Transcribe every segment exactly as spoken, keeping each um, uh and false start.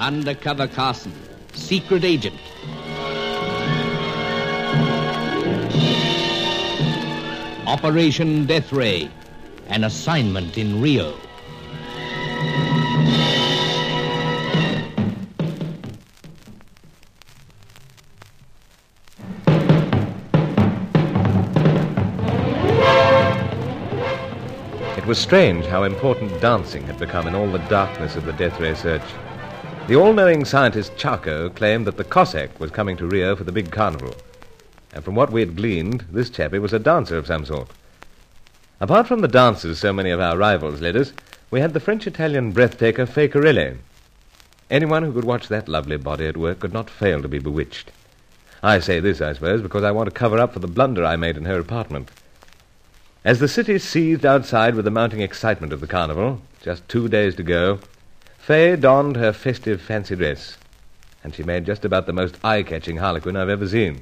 Undercover Carson, secret agent. Operation Death Ray, an assignment in Rio. It was strange how important dancing had become in all the darkness of the Death Ray search. The all-knowing scientist Charco claimed that the Cossack was coming to Rio for the big carnival. And from what we had gleaned, this chappie was a dancer of some sort. Apart from the dances so many of our rivals led us, we had the French-Italian breathtaker Fay Corelli. Anyone who could watch that lovely body at work could not fail to be bewitched. I say this, I suppose, because I want to cover up for the blunder I made in her apartment. As the city seethed outside with the mounting excitement of the carnival, just two days to go, Fay donned her festive fancy dress, and she made just about the most eye-catching harlequin I've ever seen.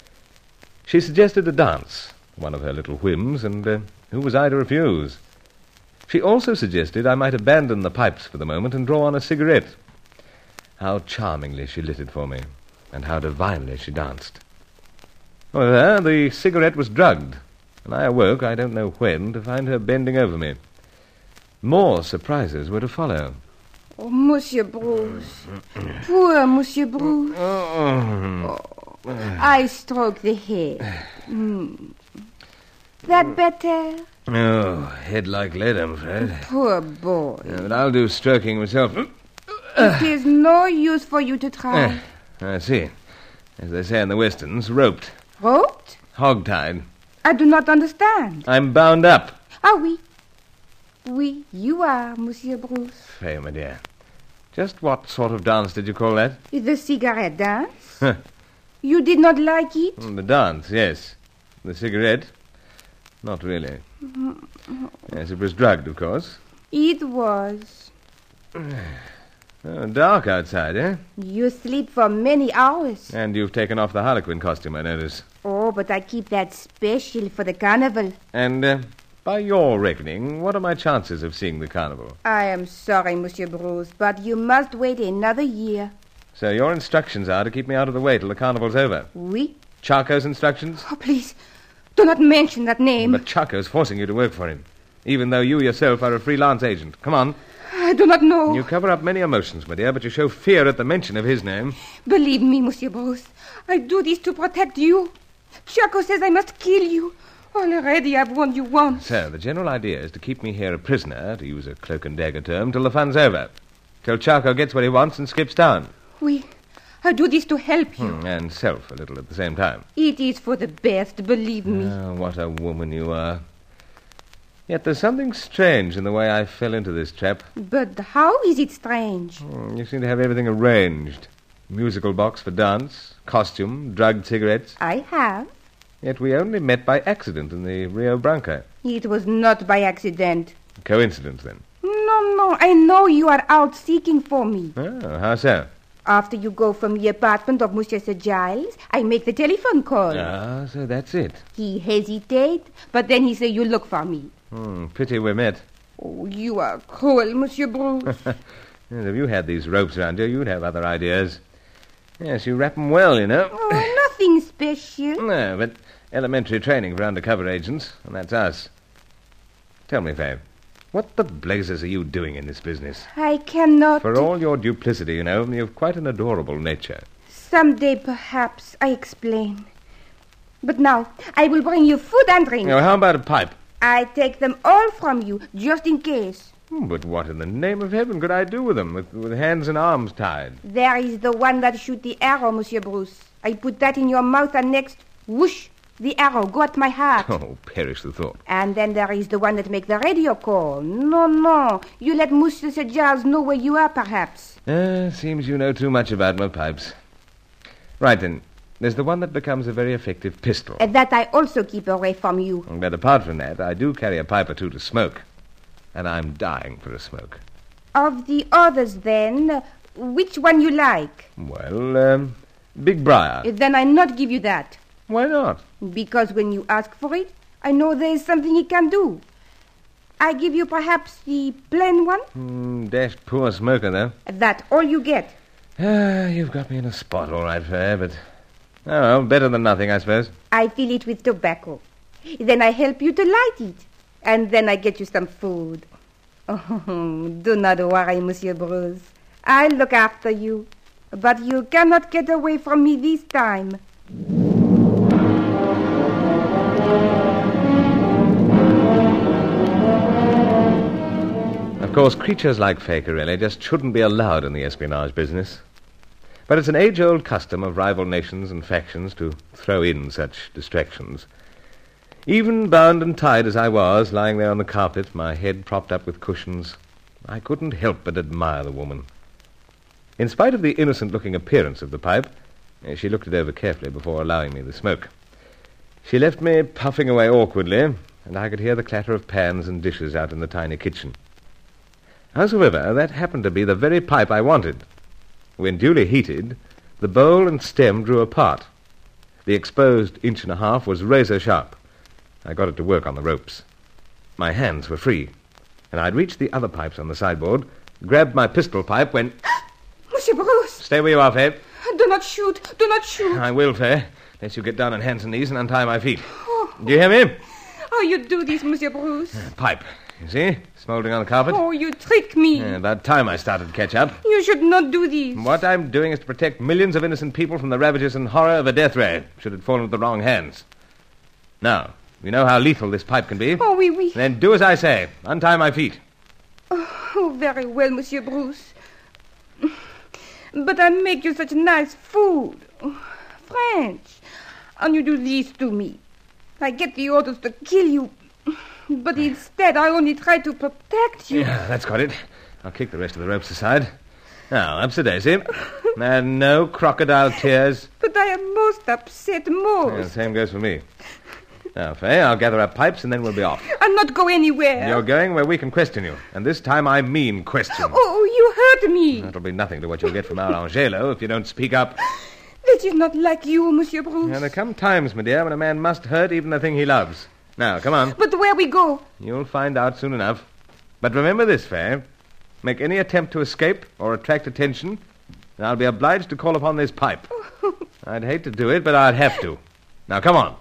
She suggested a dance, one of her little whims, and uh, who was I to refuse? She also suggested I might abandon the pipes for the moment and draw on a cigarette. How charmingly she lit it for me, and how divinely she danced. However, the cigarette was drugged, and I awoke, I don't know when, to find her bending over me. More surprises were to follow. Oh, Monsieur Bruce. Poor Monsieur Bruce. Oh, I stroke the head. Mm. That better? Oh, head like lead, I'm afraid. Poor boy. Yeah, but I'll do stroking myself. It is no use for you to try. I see. As they say in the westerns, roped. Roped? Hog-tied. I do not understand. I'm bound up. Ah, oui. Oui, you are, Monsieur Bruce. Fay, my dear. Just what sort of dance did you call that? The cigarette dance? You did not like it? The dance, yes. The cigarette? Not really. Yes, it was drugged, of course. It was. Oh, dark outside, eh? You sleep for many hours. And you've taken off the harlequin costume, I notice. Oh, but I keep that special for the carnival. And, uh, by your reckoning, what are my chances of seeing the carnival? I am sorry, Monsieur Bruce, but you must wait another year. So your instructions are to keep me out of the way till the carnival's over? Oui. Charco's instructions? Oh, please, do not mention that name. But Charco's forcing you to work for him, even though you yourself are a freelance agent. Come on. I do not know. You cover up many emotions, my dear, but you show fear at the mention of his name. Believe me, Monsieur Bruce, I do this to protect you. Charco says I must kill you. Already I've warned you once. So, the general idea is to keep me here a prisoner, to use a cloak and dagger term, till the fun's over. Till Charco gets what he wants and skips town. Oui, I do this to help you. Hmm, and self a little at the same time. It is for the best, believe me. Oh, what a woman you are. Yet there's something strange in the way I fell into this trap. But how is it strange? Hmm, you seem to have everything arranged. Musical box for dance, costume, drugged cigarettes. I have. Yet we only met by accident in the Rio Branco. It was not by accident. Coincidence, then? No, no, I know you are out seeking for me. Oh, how so? After you go from the apartment of Monsieur Sir Giles, I make the telephone call. Ah, so that's it. He hesitate, but then he say you look for me. Hmm, pity we met. Oh, you are cruel, Monsieur Bruce. Yes, if you had these ropes around you, you'd have other ideas. Yes, you wrap 'em well, you know. Oh, nothing special. No, but elementary training for undercover agents, and that's us. Tell me, Fay, what the blazes are you doing in this business? I cannot... For all your duplicity, you know, you've quite an adorable nature. Someday, perhaps, I explain. But now, I will bring you food and drink. Now, how about a pipe? I take them all from you, just in case. But what in the name of heaven could I do with them, with, with hands and arms tied? There is the one that shoot the arrow, Monsieur Bruce. I put that in your mouth, and next, whoosh, the arrow go at my heart. Oh, perish the thought. And then there is the one that make the radio call. No, no, you let Monsieur Sir Giles know where you are, perhaps. Uh, seems you know too much about my pipes. Right, then. There's the one that becomes a very effective pistol. And that I also keep away from you. But apart from that, I do carry a pipe or two to smoke. And I'm dying for a smoke. Of the others, then, which one you like? Well, um, Big Briar. Then I not give you that. Why not? Because when you ask for it, I know there is something he can do. I give you perhaps the plain one? Mm, dashed poor smoker, though. That all you get. Ah, you've got me in a spot, all right, Faye, but... Oh, well, better than nothing, I suppose. I fill it with tobacco. Then I help you to light it. And then I get you some food. Oh, do not worry, Monsieur Bruce. I'll look after you. But you cannot get away from me this time. Of course, creatures like Faye Corelli just shouldn't be allowed in the espionage business. But it's an age-old custom of rival nations and factions to throw in such distractions. Even bound and tied as I was, lying there on the carpet, my head propped up with cushions, I couldn't help but admire the woman. In spite of the innocent-looking appearance of the pipe, she looked it over carefully before allowing me the smoke. She left me puffing away awkwardly, and I could hear the clatter of pans and dishes out in the tiny kitchen. Howsoever, that happened to be the very pipe I wanted. When duly heated, the bowl and stem drew apart. The exposed inch and a half was razor sharp. I got it to work on the ropes. My hands were free, and I'd reached the other pipes on the sideboard, grabbed my pistol pipe when... Monsieur Bruce! Stay where you are, Faye. Do not shoot! Do not shoot! I will, Faye, unless you get down on hands and knees and untie my feet. Oh. Do you hear me? How you do this, Monsieur Bruce? Uh, pipe, you see? Smouldering on the carpet. Oh, you trick me. Uh, about time I started to catch up. You should not do this. What I'm doing is to protect millions of innocent people from the ravages and horror of a death ray, should it fall into the wrong hands. Now, you know how lethal this pipe can be. Oh, oui, oui. Then do as I say. Untie my feet. Oh, very well, Monsieur Bruce. But I make you such nice food. French. And you do this to me. I get the orders to kill you. But instead, I only try to protect you. Yeah, that's got it. I'll kick the rest of the ropes aside. Now, up to Daisy. And no crocodile tears. But I am most upset, most. Yeah, the same goes for me. Now, Faye, I'll gather up pipes and then we'll be off. I'll not go anywhere. You're going where we can question you. And this time I mean question. Oh, you hurt me. That'll be nothing to what you'll get from our Angelo if you don't speak up. That is not like you, Monsieur Bruce. Now, there come times, my dear, when a man must hurt even the thing he loves. Now, come on. But where we go? You'll find out soon enough. But remember this, Faye. Make any attempt to escape or attract attention, and I'll be obliged to call upon this pipe. I'd hate to do it, but I'd have to. Now, come on.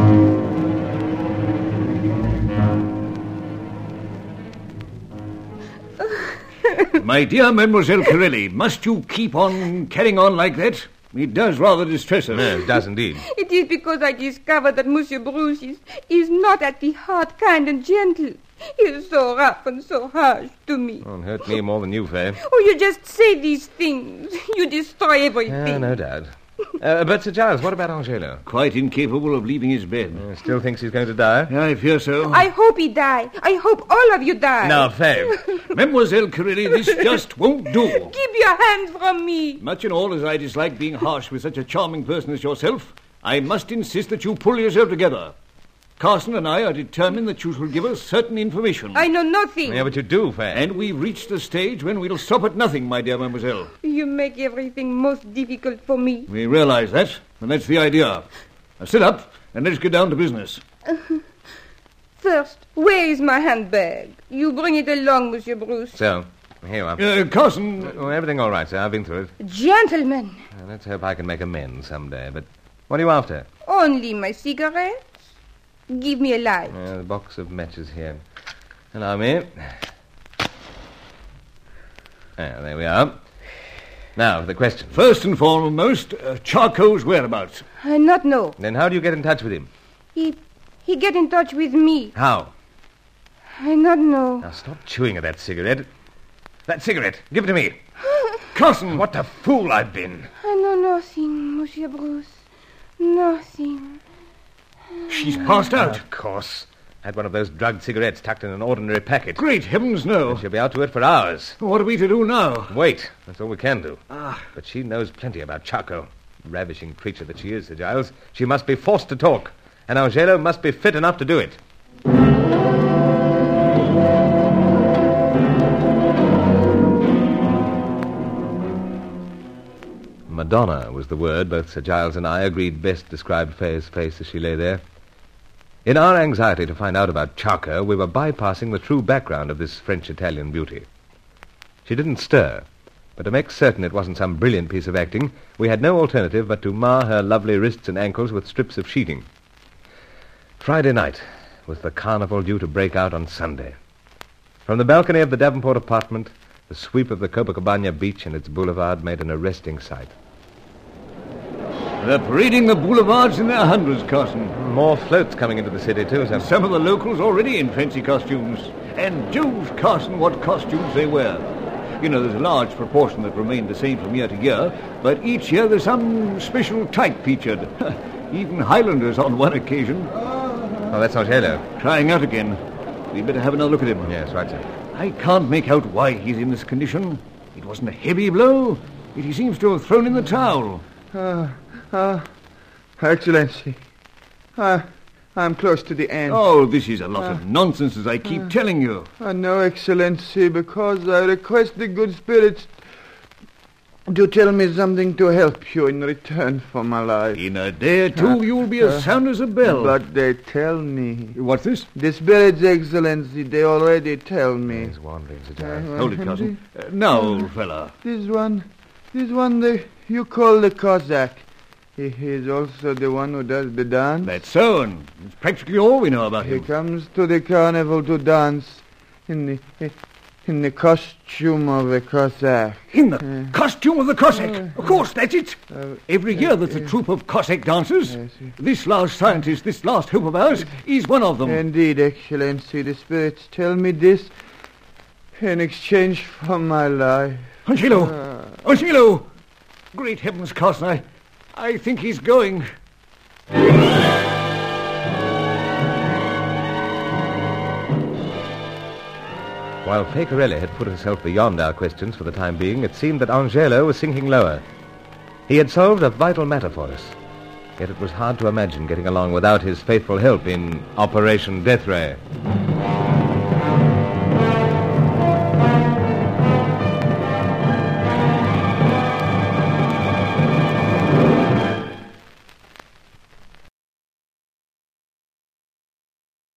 My dear Mademoiselle Corelli, must you keep on carrying on like that? It does rather distress us. No, it does indeed. It is because I discovered that Monsieur Bruce is, is not at the heart kind and gentle. He is so rough and so harsh to me. Won't hurt me more than you, Faye. Oh, you just say these things. You destroy everything. Yeah, no doubt. Uh, but, Sir Giles, what about Angelo? Quite incapable of leaving his bed. Uh, still thinks he's going to die? I fear so. I hope he die. I hope all of you die. Now, Faye. Mademoiselle Corelli, this just won't do. Keep your hands from me. Much and all as I dislike being harsh with such a charming person as yourself, I must insist that you pull yourself together. Carson and I are determined that you shall give us certain information. I know nothing. Yeah, but you do, Faye. And we've reached the stage when we'll stop at nothing, my dear mademoiselle. You make everything most difficult for me. We realize that, and that's the idea. Now sit up, and let's get down to business. Uh, first, where is my handbag? You bring it along, Monsieur Bruce. So, here you are. Uh, Carson... Oh, everything all right, sir. I've been through it. Gentlemen. Uh, let's hope I can make amends someday. But what are you after? Only my cigarettes. Give me a light. Uh, the box of matches here. Allow me. Ah, there we are. Now, for the question. First and foremost, uh, Charcot's whereabouts. I not know. Then how do you get in touch with him? He, he get in touch with me. How? I not know. Now, stop chewing at that cigarette. That cigarette, give it to me. Carson! What a fool I've been. I know nothing, Monsieur Bruce. Nothing. She's passed out. Of course. Had one of those drugged cigarettes tucked in an ordinary packet. Great heavens, no. She'll be out to it for hours. What are we to do now? Wait. That's all we can do. Ah. But she knows plenty about Charcot. Ravishing creature that she is, Sir Giles. She must be forced to talk. And Angelo must be fit enough to do it. Madonna was the word both Sir Giles and I agreed best described Faye's face as she lay there. In our anxiety to find out about Charcot, we were bypassing the true background of this French-Italian beauty. She didn't stir, But to make certain it wasn't some brilliant piece of acting, we had no alternative but to mar her lovely wrists and ankles with strips of sheeting. Friday night, with the carnival due to break out on Sunday. From the balcony of the Davenport apartment, the sweep of the Copacabana beach and its boulevard made an arresting sight. They're parading the boulevards in their hundreds, Carson. More floats coming into the city, too, sir. Some of the locals already in fancy costumes. And Jove, Carson, what costumes they wear. You know, there's a large proportion that remain the same from year to year, but each year there's some special type featured. Even Highlanders on one occasion. Oh, that's Angelo. Trying out again. We'd better have another look at him. Yes, right, sir. I can't make out why he's in this condition. It wasn't a heavy blow, yet he seems to have thrown in the towel. Ah, uh, uh, Excellency. Uh, I'm close to the end. Oh, this is a lot uh, of nonsense, as I keep uh, telling you. Uh, no, Excellency, because I request the good spirits to tell me something to help you in return for my life. In a day or two, uh, you'll be as uh, sound as a bell. But they tell me. What's this? The spirits, Excellency, they already tell me. He's wandering, Sir Giles. Uh, Hold it, cousin. Uh, now, old fella. This one, this one they, you call the Cossack. He is also the one who does the dance. That's so, and it's practically all we know about he him. He comes to the carnival to dance in the in the costume of a Cossack. In the uh, costume of the Cossack? Uh, of course, that's it. Uh, Every year there's a troupe of Cossack dancers. Yes, this last scientist, this last hope of ours, is one of them. Indeed, Excellency, the spirits tell me this in exchange for my life. Angelo! Uh, Angelo! Great heavens, Carson, I... I think he's going. While Pecorelli had put herself beyond our questions for the time being, it seemed that Angelo was sinking lower. He had solved a vital matter for us, yet it was hard to imagine getting along without his faithful help in Operation Death Ray.